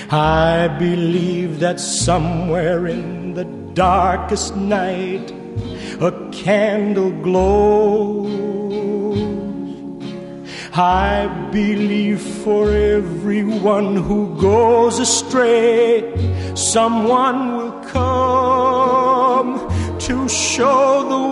I believe that somewhere in the darkest night a candle glows. I believe for everyone who goes astray, someone will come to show the